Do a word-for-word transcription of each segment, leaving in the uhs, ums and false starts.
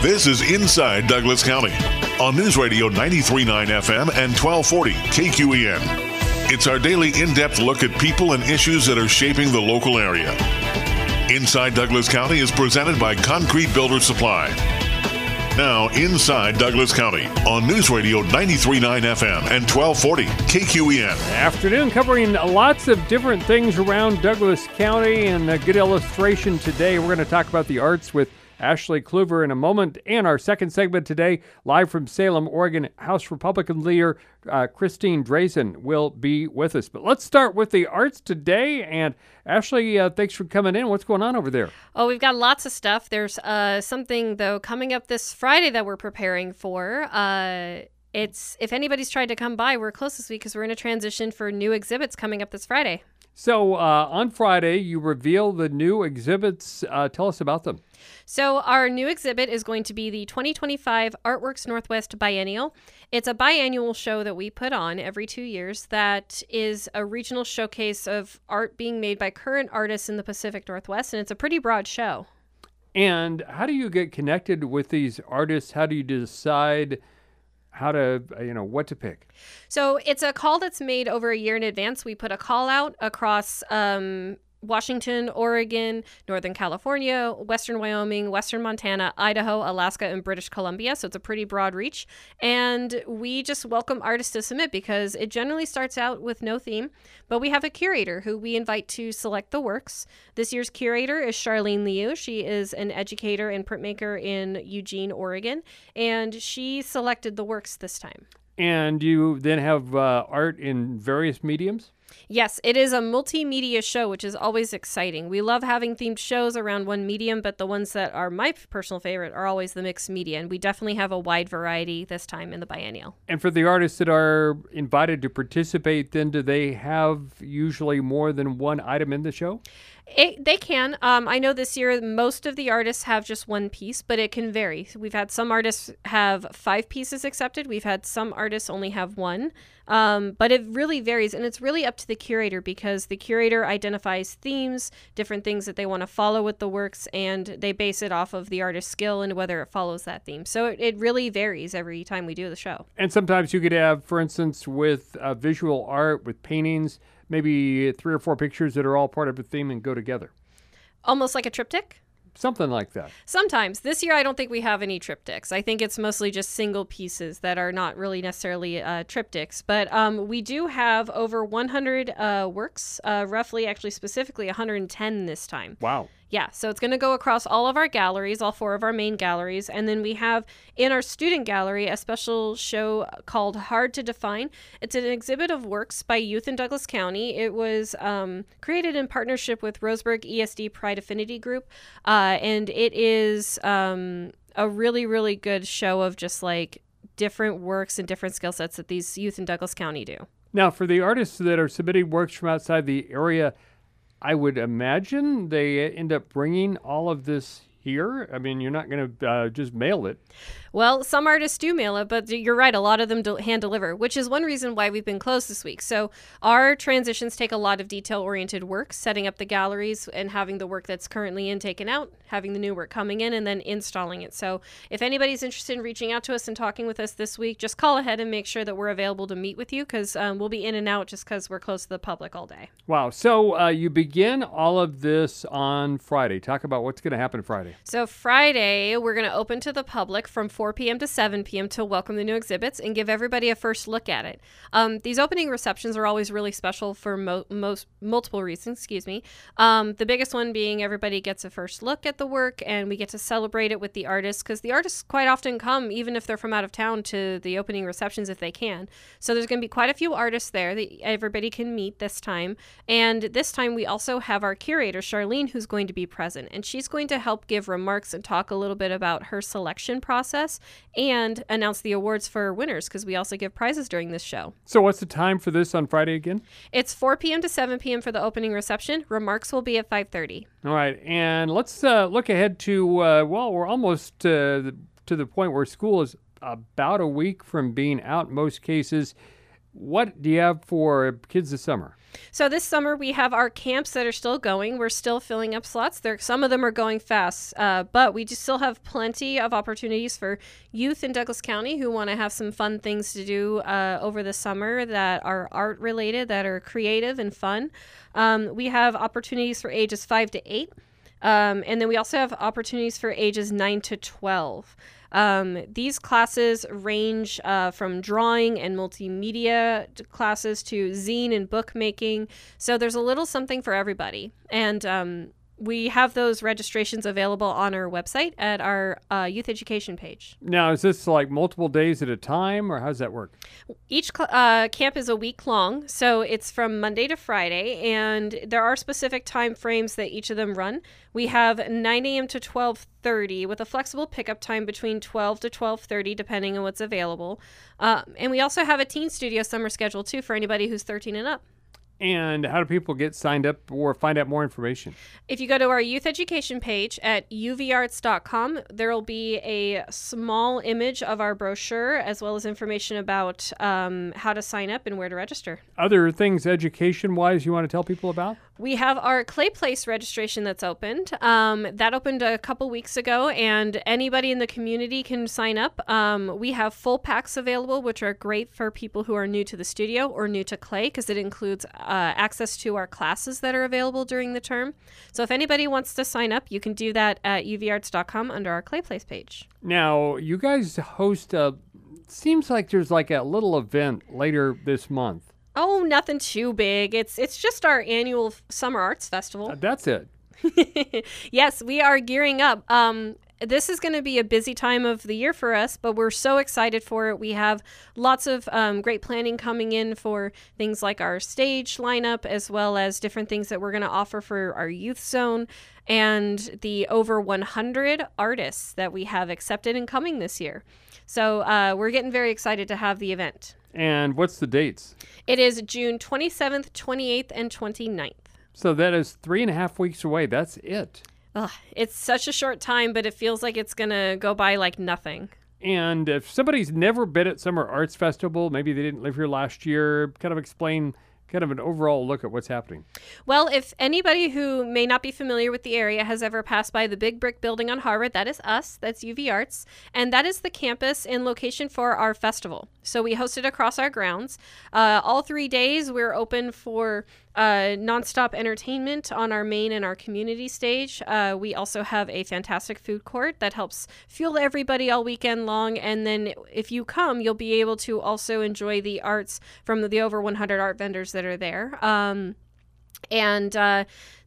This is Inside Douglas County on News Radio ninety-three point nine F M and twelve forty K Q E N. It's our daily in-depth look at people and issues that are shaping the local area. Inside Douglas County is presented by Concrete Builder Supply. Now, Inside Douglas County on News Radio ninety-three point nine F M and twelve forty K Q E N. Afternoon, covering lots of different things around Douglas County, and a good illustration today. We're going to talk about the arts with Ashley Kluver in a moment. And our second segment today, live from Salem, Oregon, House Republican leader uh, Christine Drazan will be with us. But let's start with the arts today. And Ashley, uh, thanks for coming in. What's going on over there? Oh, we've got lots of stuff. There's uh, something, though, coming up this Friday that we're preparing for. Uh, it's if anybody's tried to come by, we're closed this week because we're in a transition for new exhibits coming up this Friday. So uh, on Friday, you reveal the new exhibits. Uh, tell us about them. So our new exhibit is going to be the twenty twenty-five Artworks Northwest Biennial. It's a biannual show that we put on every two years that is a regional showcase of art being made by current artists in the Pacific Northwest, and it's a pretty broad show. And how do you get connected with these artists? How do you decide how to, you know, what to pick? So it's a call that's made over a year in advance. We put a call out across um, Washington, Oregon, Northern California, Western Wyoming, Western Montana, Idaho, Alaska, and British Columbia. So it's a pretty broad reach. And we just welcome artists to submit because it generally starts out with no theme, but we have a curator who we invite to select the works. This year's curator is Charlene Liu. She is an educator and printmaker in Eugene, Oregon, and she selected the works this time. And you then have uh, art in various mediums? Yes, it is a multimedia show, which is always exciting. We love having themed shows around one medium, but the ones that are my personal favorite are always the mixed media, and we definitely have a wide variety this time in the biennial. And for the artists that are invited to participate, then do they have usually more than one item in the show? It, they can. Um, I know this year most of the artists have just one piece, but it can vary. We've had some artists have five pieces accepted. We've had some artists only have one. Um, but it really varies, and it's really up to the curator because the curator identifies themes, different things that they want to follow with the works, and they base it off of the artist's skill and whether it follows that theme. So it, it really varies every time we do the show. And sometimes you could have, for instance, with uh, visual art, with paintings, maybe three or four pictures that are all part of a theme and go together. Almost like a triptych? Something like that. Sometimes. This year, I don't think we have any triptychs. I think it's mostly just single pieces that are not really necessarily uh, triptychs. But um, we do have over one hundred uh, works, uh, roughly, actually specifically one hundred ten this time. Wow. Yeah, so it's going to go across all of our galleries, all four of our main galleries. And then we have in our student gallery a special show called Hard to Define. It's an exhibit of works by youth in Douglas County. It was um, created in partnership with Roseburg E S D Pride Affinity Group. Uh, and it is um, a really, really good show of just like different works and different skill sets that these youth in Douglas County do. Now, for the artists that are submitting works from outside the area, I would imagine they end up bringing all of this here. I mean, you're not going to uh, just mail it. Well, some artists do mail it, but you're right. A lot of them do hand deliver, which is one reason why we've been closed this week. So our transitions take a lot of detail-oriented work, setting up the galleries and having the work that's currently in taken out, having the new work coming in, and then installing it. So if anybody's interested in reaching out to us and talking with us this week, just call ahead and make sure that we're available to meet with you because um, we'll be in and out just because we're closed to the public all day. Wow. So uh, you begin all of this on Friday. Talk about what's going to happen Friday. So Friday, we're going to open to the public from four p.m. to seven p.m. to welcome the new exhibits and give everybody a first look at it. Um, these opening receptions are always really special for mo- most multiple reasons. Excuse me. Um, the biggest one being everybody gets a first look at the work and we get to celebrate it with the artists because the artists quite often come, even if they're from out of town, to the opening receptions if they can. So there's going to be quite a few artists there that everybody can meet this time. And this time we also have our curator, Charlene, who's going to be present. And she's going to help give remarks and talk a little bit about her selection process and announce the awards for winners because we also give prizes during this show. So what's the time for this on Friday again? It's four p.m. to seven p.m. for the opening reception. Remarks will be at five thirty. All right. And let's uh, look ahead to, uh, well, we're almost uh, the, to the point where school is about a week from being out in most cases. what do you have for kids this summer? So this summer we have our camps that are still going. We're still filling up slots. There, some of them are going fast, uh, but we just still have plenty of opportunities for youth in Douglas County who want to have some fun things to do uh, over the summer that are art related, that are creative and fun. Um, we have opportunities for ages five to eight, um, and then we also have opportunities for ages nine to twelve. Um, these classes range uh, from drawing and multimedia classes to zine and bookmaking. So there's a little something for everybody. And um, we have those registrations available on our website at our uh, youth education page. Now, is this like multiple days at a time, or how does that work? Each cl- uh, camp is a week long, so it's from Monday to Friday, and there are specific time frames that each of them run. We have nine a.m. to twelve thirty with a flexible pickup time between twelve to twelve thirty, depending on what's available. Uh, and we also have a teen studio summer schedule, too, for anybody who's thirteen and up. And how do people get signed up or find out more information? If you go to our youth education page at u v arts dot com, there will be a small image of our brochure as well as information about um, how to sign up and where to register. Other things education-wise you want to tell people about? We have our Clay Place registration that's opened. Um, that opened a couple weeks ago, and anybody in the community can sign up. Um, we have full packs available, which are great for people who are new to the studio or new to clay, because it includes uh, access to our classes that are available during the term. So if anybody wants to sign up, you can do that at u v arts dot com under our Clay Place page. Now, you guys host a, seems like there's like a little event later this month. Oh, nothing too big. It's it's just our annual Summer Arts Festival. Uh, that's it. Yes, we are gearing up. Um, this is going to be a busy time of the year for us, but we're so excited for it. We have lots of um, great planning coming in for things like our stage lineup, as well as different things that we're going to offer for our youth zone and the over one hundred artists that we have accepted and coming this year. So uh, we're getting very excited to have the event. And what's the dates? It is June twenty-seventh, twenty-eighth, and twenty-ninth. So that is three and a half weeks away. That's it. Ugh, it's such a short time, but it feels like it's going to go by like nothing. And if somebody's never been at Summer Arts Festival, maybe they didn't live here last year, kind of explain kind of an overall look at what's happening. Well, if anybody who may not be familiar with the area has ever passed by the big brick building on Harvard, that is us. That's U V Arts. And that is the campus and location for our festival. So we host it across our grounds. Uh, all three days, we're open for uh, nonstop entertainment on our main and our community stage. Uh, we also have a fantastic food court that helps fuel everybody all weekend long. And then if you come, you'll be able to also enjoy the arts from the, the over one hundred art vendors that are there. Um, and uh,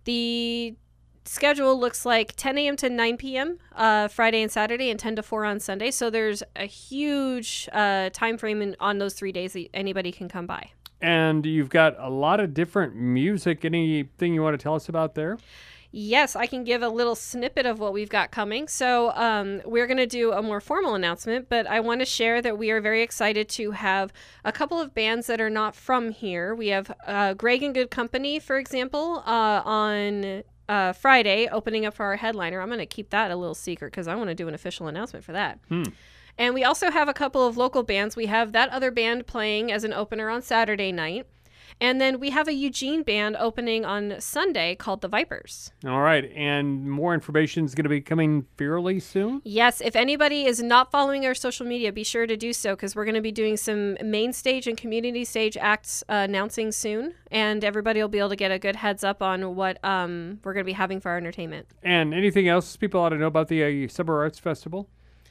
the schedule looks like ten a.m. to nine p.m. Uh, Friday and Saturday, and ten to four on Sunday. So there's a huge uh, time frame in, on those three days that anybody can come by. And you've got a lot of different music. Anything you want to tell us about there? Yes, I can give a little snippet of what we've got coming. So um, we're going to do a more formal announcement, but I want to share that we are very excited to have a couple of bands that are not from here. We have uh, Greg and Good Company, for example, uh, on uh, Friday, opening up for our headliner. I'm going to keep that a little secret because I want to do an official announcement for that. Hmm. And we also have a couple of local bands. We have that other band playing as an opener on Saturday night. And then we have a Eugene band opening on Sunday called the Vipers. All right. And more information is going to be coming fairly soon? Yes. If anybody is not following our social media, be sure to do so because we're going to be doing some main stage and community stage acts uh, announcing soon. And everybody will be able to get a good heads up on what um, we're going to be having for our entertainment. And anything else people ought to know about the uh, Summer Arts Festival?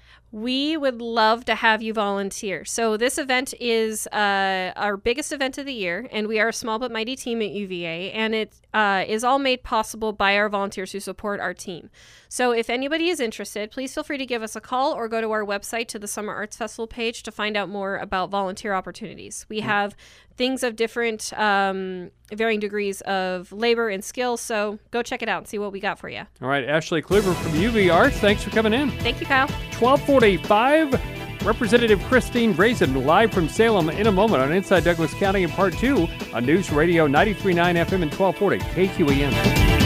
We would love to have you volunteer. So this event is uh, our biggest event of the year, and we are a small but mighty team at U V A, and it uh, is all made possible by our volunteers who support our team. So if anybody is interested, please feel free to give us a call or go to our website to the Summer Arts Festival page to find out more about volunteer opportunities. We have things of different um, varying degrees of labor and skill, so go check it out and see what we got for you. All right, Ashley Kluver from U V Arts, thanks for coming in. Thank you, Kyle. twelve forty-five, Representative Christine Brazen live from Salem in a moment on Inside Douglas County in Part two on News Radio ninety-three point nine F M and twelve forty K Q E N.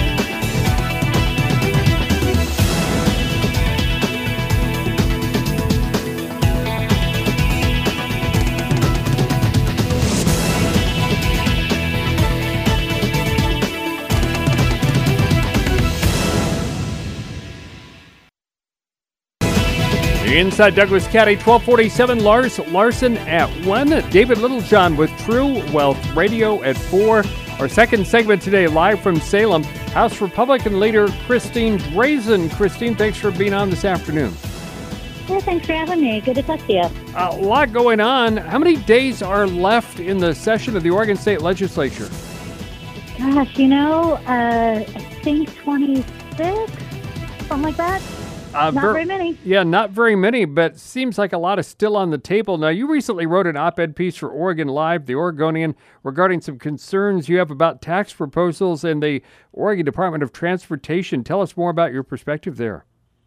Inside Douglas County, twelve forty-seven, Lars Larson at one. David Littlejohn with True Wealth Radio at four. Our second segment today, live from Salem, House Republican leader Christine Drazan. Christine, thanks for being on this afternoon. Well, thanks for having me. Good to talk to you. A lot going on. How many days are left in the session of the Oregon State Legislature? Gosh, you know, uh, I think twenty-six, something like that. Uh, not ver- very many. Yeah, not very many, but seems like a lot is still on the table. Now, you recently wrote an op-ed piece for Oregon Live, the Oregonian, regarding some concerns you have about tax proposals and the Oregon Department of Transportation. Tell us more about your perspective there.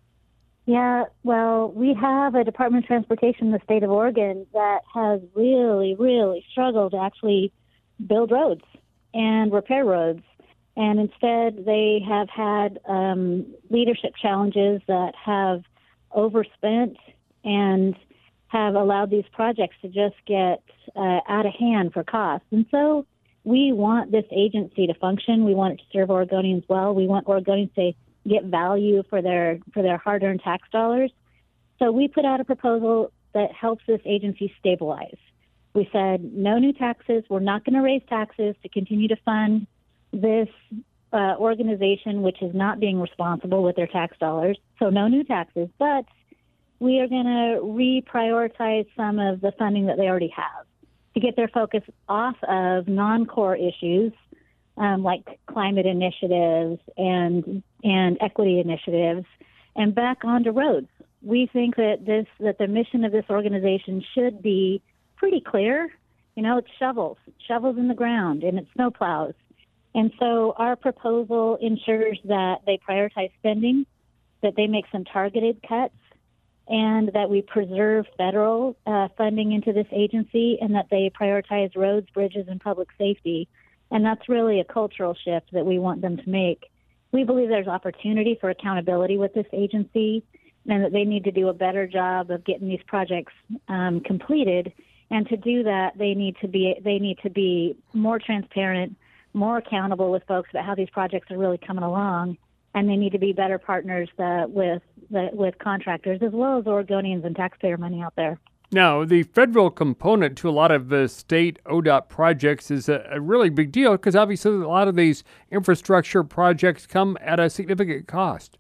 Yeah, well, we have a Department of Transportation in the state of Oregon that has really, really struggled to actually build roads and repair roads. And instead, they have had um, leadership challenges that have overspent and have allowed these projects to just get uh, out of hand for costs. And so we want this agency to function. We want it to serve Oregonians well. We want Oregonians to get value for their for their hard-earned tax dollars. So we put out a proposal that helps this agency stabilize. We said no new taxes. We're not going to raise taxes to continue to fund this uh, organization, which is not being responsible with their tax dollars. So no new taxes, but we are going to reprioritize some of the funding that they already have to get their focus off of non-core issues um, like climate initiatives and and equity initiatives and back onto roads. We think that this that the mission of this organization should be pretty clear. You know, it's shovels, shovels in the ground, and it's snowplows. And so our proposal ensures that they prioritize spending, that they make some targeted cuts, and that we preserve federal uh, funding into this agency, and that they prioritize roads, bridges, and public safety. And that's really a cultural shift that we want them to make. We believe there's opportunity for accountability with this agency, and that they need to do a better job of getting these projects um, completed. And to do that, they need to be they need to be more transparent, more accountable with folks about how these projects are really coming along, and they need to be better partners uh, with the, with contractors as well as Oregonians and taxpayer money out there. Now, the federal component to a lot of the state O D O T projects is a, a really big deal because obviously a lot of these infrastructure projects come at a significant cost.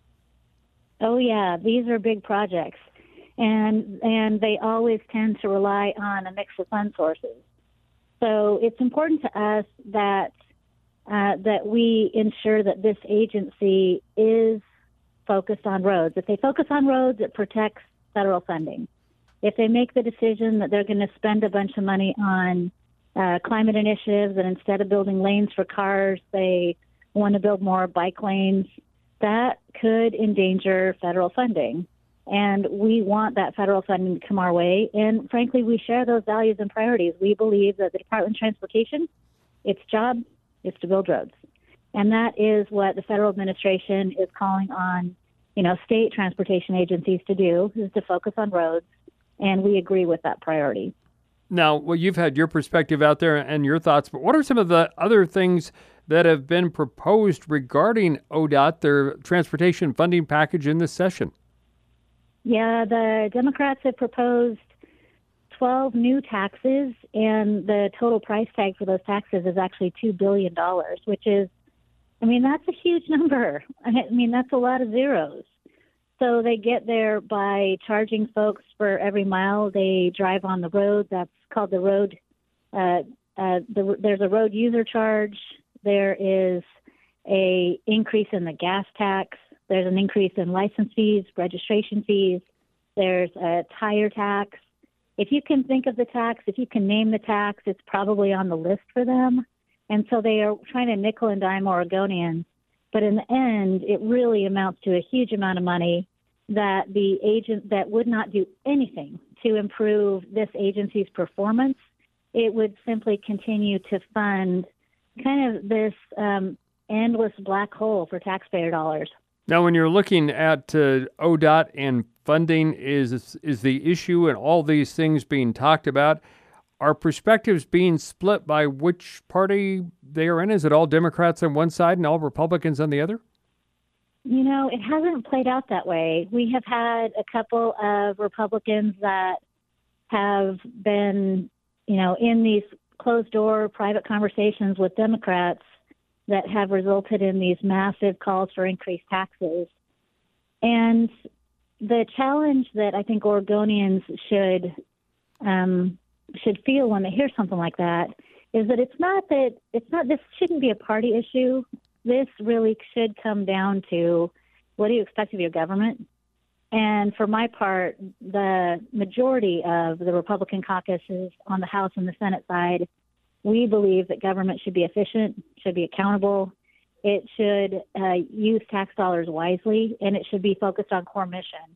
Oh, yeah, these are big projects, and and they always tend to rely on a mix of fund sources. So it's important to us that uh, that we ensure that this agency is focused on roads. If they focus on roads, it protects federal funding. If they make the decision that they're going to spend a bunch of money on uh, climate initiatives and instead of building lanes for cars, they want to build more bike lanes, that could endanger federal funding. And we want that federal funding to come our way. And frankly, we share those values and priorities. We believe that the Department of Transportation, its job is to build roads. And that is what the federal administration is calling on, you know, state transportation agencies to do, is to focus on roads. And we agree with that priority. Now, well, you've had your perspective out there and your thoughts, but what are some of the other things that have been proposed regarding O D O T, their transportation funding package in this session? Yeah, the Democrats have proposed twelve new taxes, and the total price tag for those taxes is actually two billion dollars, which is, I mean, that's a huge number. I mean, that's a lot of zeros. So they get there by charging folks for every mile they drive on the road. That's called the road. Uh, uh, the, there's a road user charge. There is a increase in the gas tax. There's an increase in license fees, registration fees. There's a tire tax. If you can think of the tax, if you can name the tax, it's probably on the list for them. And so they are trying to nickel and dime Oregonians. But in the end, it really amounts to a huge amount of money that the agent that would not do anything to improve this agency's performance. It would simply continue to fund kind of this um, endless black hole for taxpayer dollars. Now, when you're looking at uh, O D O T and funding, is is the issue and all these things being talked about, are perspectives being split by which party they are in? Is it all Democrats on one side and all Republicans on the other? You know, it hasn't played out that way. We have had a couple of Republicans that have been, you know, in these closed-door private conversations with Democrats that have resulted in these massive calls for increased taxes. And the challenge that I think Oregonians should um, should feel when they hear something like that is that it's not that it's not this shouldn't be a party issue. This really should come down to, what do you expect of your government? And for my part, the majority of the Republican caucuses on the House and the Senate side, we believe that government should be efficient, should be accountable. It should uh, use tax dollars wisely, and it should be focused on core mission.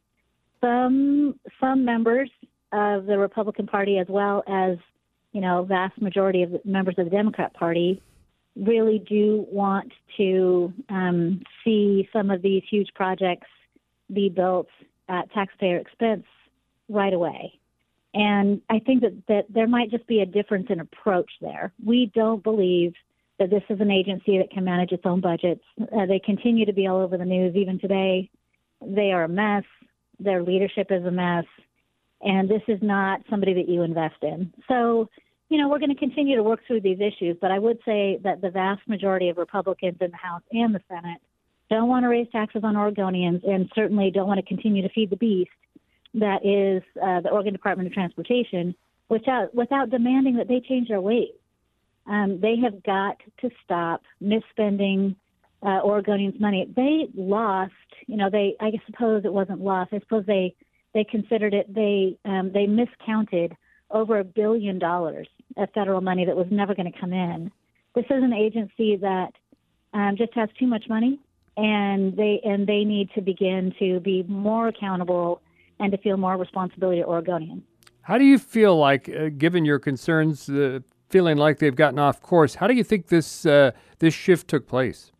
Some some members of the Republican Party, as well as, you know, vast majority of the members of the Democrat Party, really do want to um, see some of these huge projects be built at taxpayer expense right away. And I think that, that there might just be a difference in approach there. We don't believe that this is an agency that can manage its own budgets. Uh, they continue to be all over the news even today. They are a mess. Their leadership is a mess. And this is not somebody that you invest in. So, you know, we're going to continue to work through these issues, but I would say that the vast majority of Republicans in the House and the Senate don't want to raise taxes on Oregonians, and certainly don't want to continue to feed the beast that is uh, the Oregon Department of Transportation without, without demanding that they change their ways. Um, they have got to stop misspending uh, Oregonians' money. They lost, you know, they, I suppose it wasn't lost. I suppose they, they considered it, they, um, they miscounted over a billion dollars of federal money that was never going to come in. This is an agency that um, just has too much money, and they and they need to begin to be more accountable and to feel more responsibility to Oregonians. How do you feel like, uh, given your concerns, uh, feeling like they've gotten off course, how do you think this uh, this shift took place?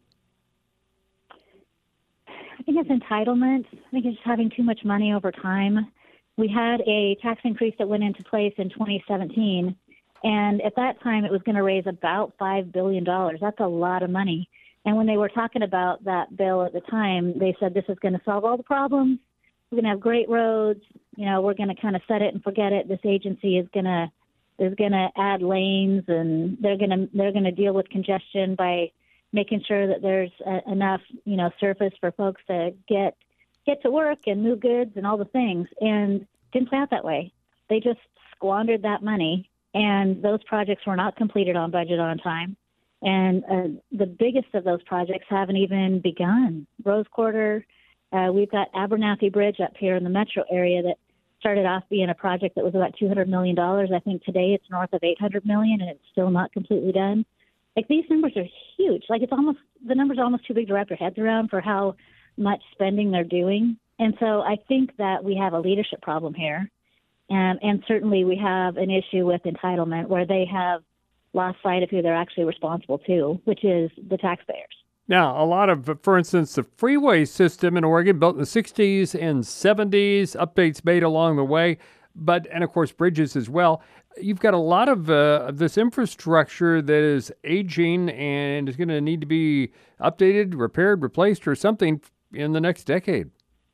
I think it's entitlement. I think it's just having too much money over time. We had a tax increase that went into place in twenty seventeen, and at that time it was going to raise about five billion dollars. That's a lot of money. And when they were talking about that bill at the time, they said this is going to solve all the problems. We're going to have great roads. You know, we're going to kind of set it and forget it. This agency is going to is going to add lanes, and they're going to they're going to deal with congestion by making sure that there's uh, enough, you know, surface for folks to get get to work and move goods and all the things. And didn't play out that way. They just squandered that money, and those projects were not completed on budget on time. And uh, the biggest of those projects haven't even begun. Rose Quarter, uh, we've got Abernathy Bridge up here in the metro area that started off being a project that was about two hundred million dollars. I think today it's north of eight hundred million dollars, and it's still not completely done. Like, these numbers are huge. Like, it's almost, the numbers are almost too big to wrap your heads around for how much spending they're doing. And so I think that we have a leadership problem here. And, and certainly we have an issue with entitlement, where they have lost sight of who they're actually responsible to, which is the taxpayers. Now, a lot of, for instance, the freeway system in Oregon, built in the sixties and seventies, updates made along the way, but, and of course, bridges as well. You've got a lot of uh, this infrastructure that is aging and is going to need to be updated, repaired, replaced, or something in the next decade.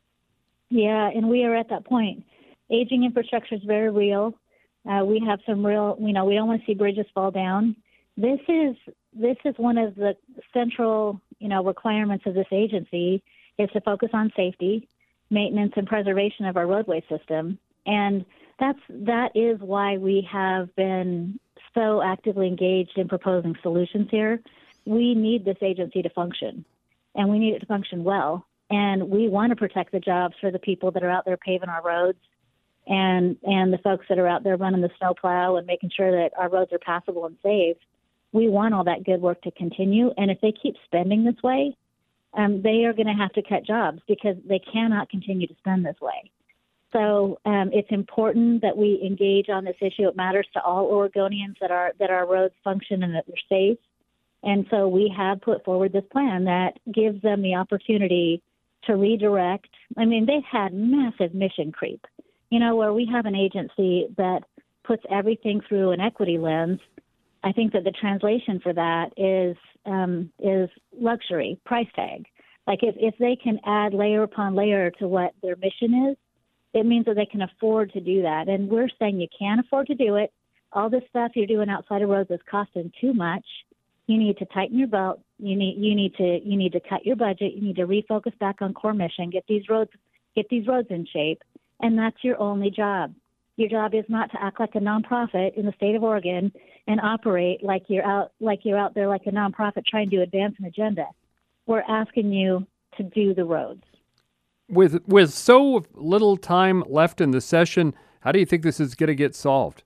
Yeah, and we are at that point. Aging infrastructure is very real. Uh, we have some real, you know, we don't want to see bridges fall down. This is this is one of the central, you know, requirements of this agency, is to focus on safety, maintenance, and preservation of our roadway system. And that's that is why we have been so actively engaged in proposing solutions here. We need this agency to function, and we need it to function well. And we want to protect the jobs for the people that are out there paving our roads, and and the folks that are out there running the snowplow and making sure that our roads are passable and safe. We want all that good work to continue. And if they keep spending this way, um, they are going to have to cut jobs, because they cannot continue to spend this way. So um, it's important that we engage on this issue. It matters to all Oregonians that our that our roads function and that they're safe. And so we have put forward this plan that gives them the opportunity to redirect. I mean, they've had massive mission creep, you know, where we have an agency that puts everything through an equity lens. I think that the translation for that is um, is luxury, price tag. Like if, if they can add layer upon layer to what their mission is, it means that they can afford to do that. And we're saying you can't afford to do it. All this stuff you're doing outside of roads is costing too much. You need to tighten your belt. You need you need to you need to cut your budget. You need to refocus back on core mission. Get these roads get these roads in shape, and that's your only job. Your job is not to act like a nonprofit in the state of Oregon and operate like you're out like you're out there like a nonprofit trying to advance an agenda. We're asking you to do the roads. With with so little time left in the session, how do you think this is going to get solved?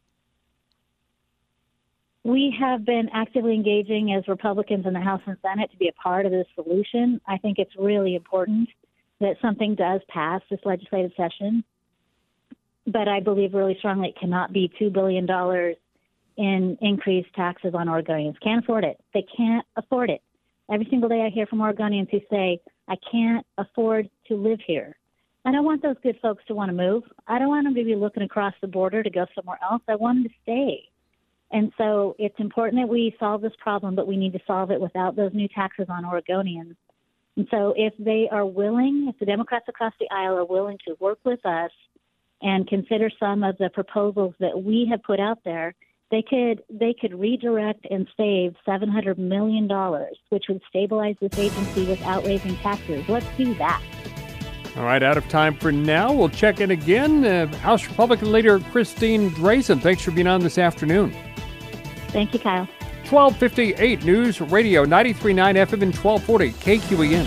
We have been actively engaging as Republicans in the House and Senate to be a part of this solution. I think it's really important that something does pass this legislative session, but I believe really strongly it cannot be two billion dollars in increased taxes on Oregonians. Can't afford it. They can't afford it. Every single day I hear from Oregonians who say, I can't afford to live here. And I want those good folks to want to move. I don't want them to be looking across the border to go somewhere else. I want them to stay. And so it's important that we solve this problem, but we need to solve it without those new taxes on Oregonians. And so if they are willing, if the Democrats across the aisle are willing to work with us and consider some of the proposals that we have put out there, they could they could redirect and save seven hundred million dollars, which would stabilize this agency without raising taxes. Let's do that. All right, out of time for now. We'll check in again. Uh, House Republican Leader Christine Drazan, thanks for being on this afternoon. Thank you, Kyle. twelve fifty-eight News Radio, ninety-three point nine F M and twelve forty K Q E N.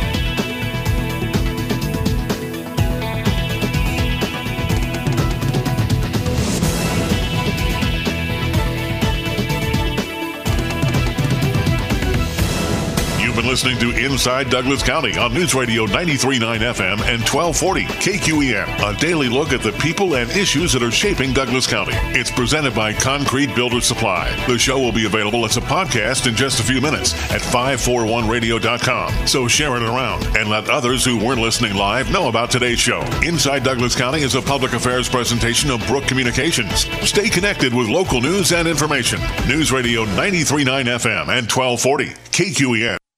Listening to Inside Douglas County on News Radio ninety-three point nine F M and twelve forty K Q E N. A daily look at the people and issues that are shaping Douglas County. It's presented by Concrete Builder Supply. The show will be available as a podcast in just a few minutes at five forty-one radio dot com. So share it around and let others who weren't listening live know about today's show. Inside Douglas County is a public affairs presentation of Brook Communications. Stay connected with local news and information. News Radio ninety-three point nine F M and twelve forty K Q E N.